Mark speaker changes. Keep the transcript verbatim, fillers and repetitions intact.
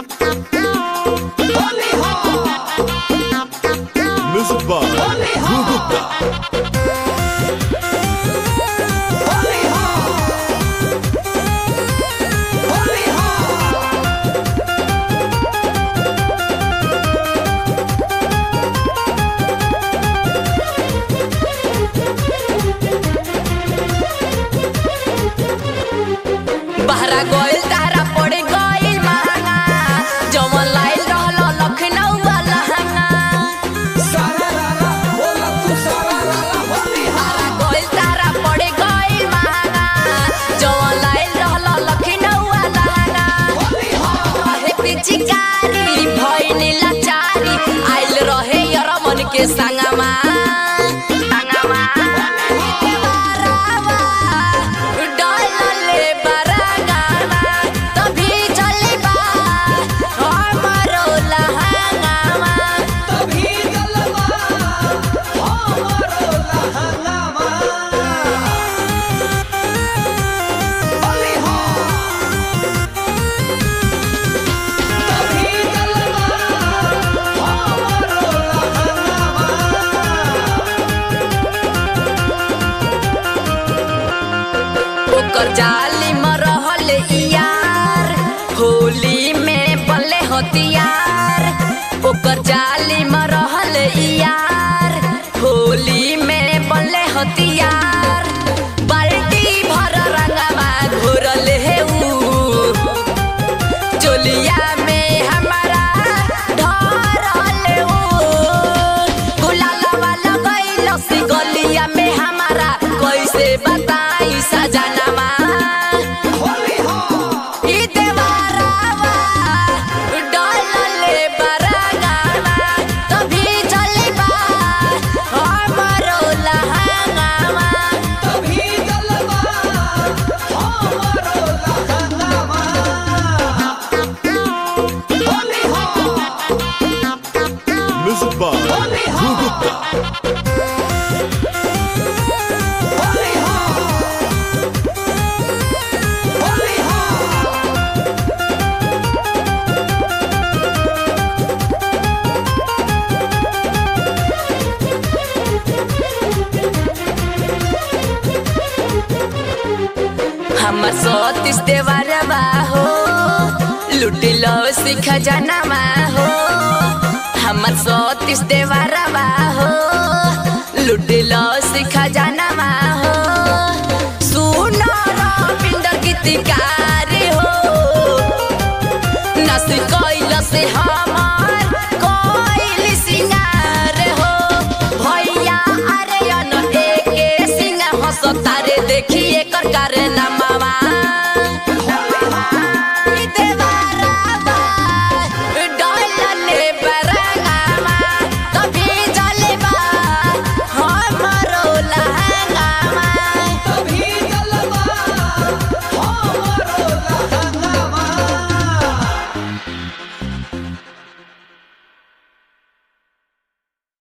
Speaker 1: Music by Dhruv Gupta.
Speaker 2: बहरा गोइल तारा पड़े गोइल महंगा जवन लाइल रहल लखनऊ वाला हंगा सारा रारा बोला तू सारा रारा होली बहरा गोइल तारा पड़े गोइल महंगा जवन लाइल रहल लखनऊ वाला हंगा होली हो रहे पिचकारी भइनी लाचारी आइल रहे यरमन के संगमा संगमा ओकर जाली में रहल यार होली में बल्ले होतियार ओकर जाली में रहल यार होली में बल्ले होतियार बाल्टी भर रंगवा घोरल है ऊ चोलिया में हमारा ढरल ऊ गुलाला वाला गइल सी गलिया में हमारा कैसे बताई सजनमा होली हो ई देवारावा डालले बरगाना तभी चलबा हमरो लहंगामा तभी चलबा हमरो लहंगामा होली हो
Speaker 1: Music by Dhruv Gupta.
Speaker 2: हमर सतीश देवरवा हो लुटिलो सिख जनमा हो हमर सतीश देवरवा हो लुटिलो सिख जनमा हो सुनो रविंदर गीतकार हो नस कैल से हमार